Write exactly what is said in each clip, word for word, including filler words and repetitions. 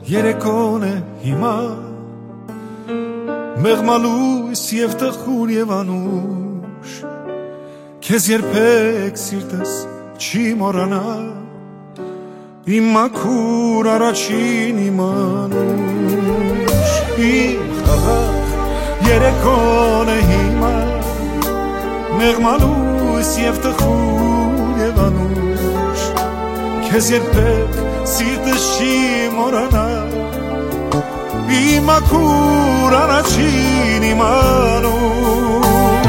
երեկոն է հիմա, մեղմալույս և տխուր և անուշ, քեզ երբեք սիրտս չի մոռանա, իմ մաքուր առաջին իմ անուշ, իմ խաղաղ երեկոն է հիմա, մեղմալույս և տխուր և անուշ, քեզ երբեք սիրտս չի մոռանա, իմ մաքուր առաջին իմ անուշ,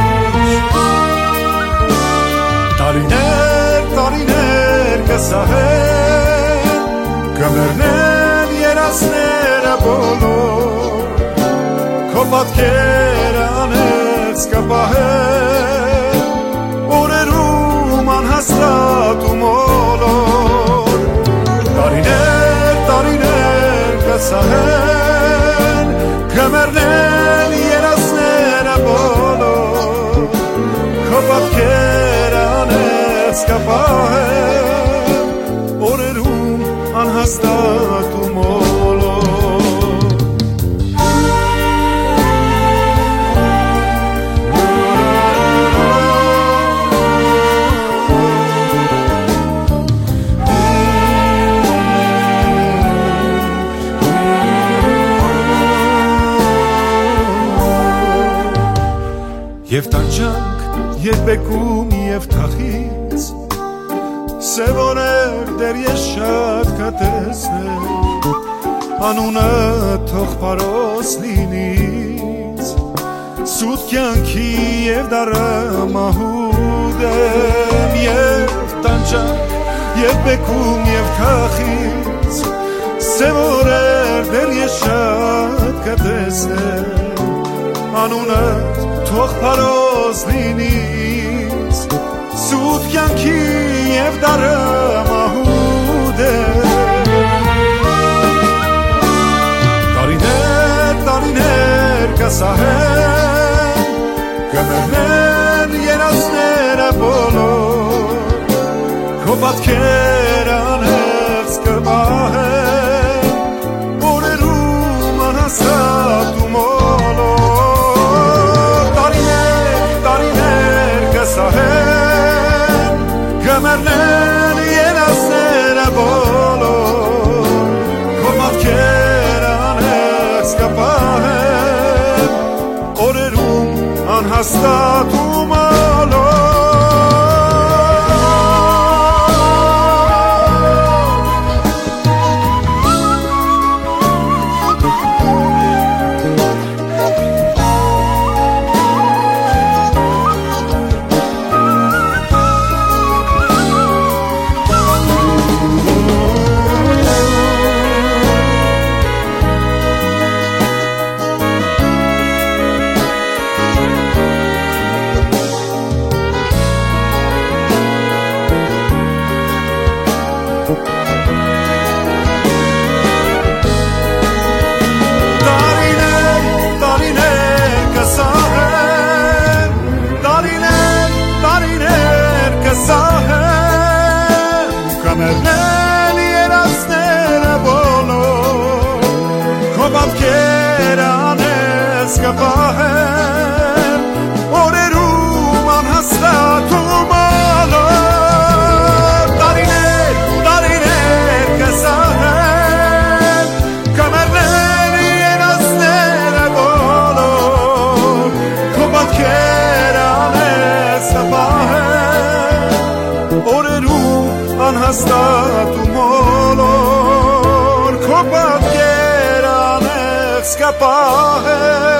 տարիներ, տարիներ կսահեն, կմեռնեն երասները բոլոր, քո պատկերը աներս կպահեն, օրերում անհաստատ ու մոլոր, տարիներ, տարիներ կսահեն, կմեռնեն երասները բոլոր, քո պատկերը աներս կպահեն, օրերում անհաստատ ու մոլոր. Եվ տանջանք, և բեկում, և թախից, սև օրեր դեր ես շատ կտեսնել, անունը թող պարոս լինից, սուտ կյանքի և դարը մահուդեմ, և տանջանք, և բեկում, և թախից, սև օրեր դեր ես շատ կտեսնել, անունը թող պարոս լինից, սուտ կյանքի և դարը մահուդ է, տարիներ, տարիներ կսահեն, կմեռնեն երասները բոլոր, քո պատկերը աներս կպահեն, օրերում անհաստատ ու մոլոր, կսահեն, կմեռնեն երասները բոլոր, քո պատկերը աներս կպահեն, օրերում անհաստատ ու մոլոր. Կմեռնեն երասները բոլոր, քո պատկերը աներս կպահեն, օրերում անհաստատ ու մոլոր, տարիներ, տարիներ կսահեն, կմեռնեն երասները բոլոր, քո պատկերը աներս կպահեն, օրերում անհաստատ ու մոլոր, քո պատկերը աներս կպահեն.